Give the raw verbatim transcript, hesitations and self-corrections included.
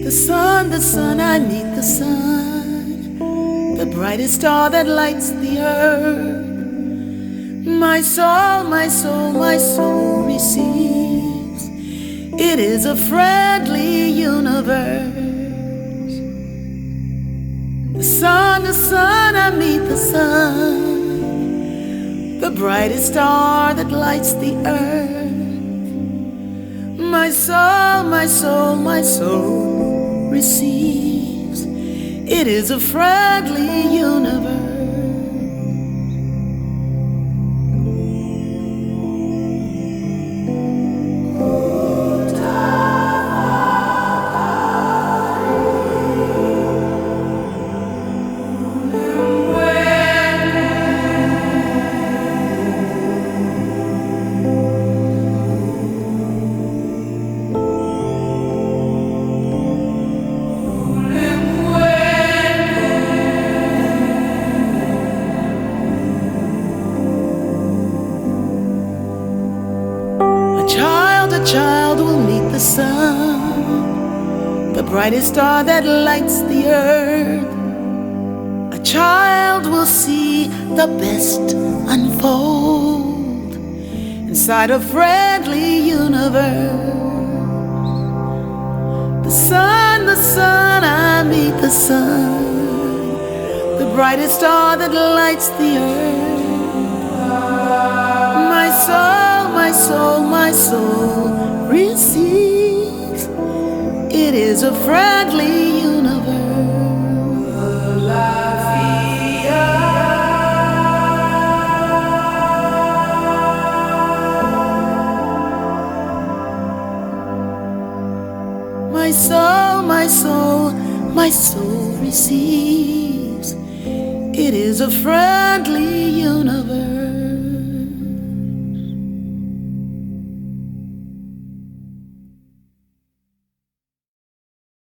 The sun, the sun, I meet the sun, the brightest star that lights the earth. My soul, my soul, my soul receives. It is a friendly universe. The sun, the sun, I meet the sun, the brightest star that lights the earth. My soul, my soul, my soul receives. It is a friendly universe. A child will meet the sun, the brightest star that lights the earth. A child will see the best unfold inside a friendly universe. The sun, the sun, I meet the sun, the brightest star that lights the earth. My soul, my soul, my soul receives. It is a friendly universe. My soul, my soul, my soul receives. It is a friendly universe.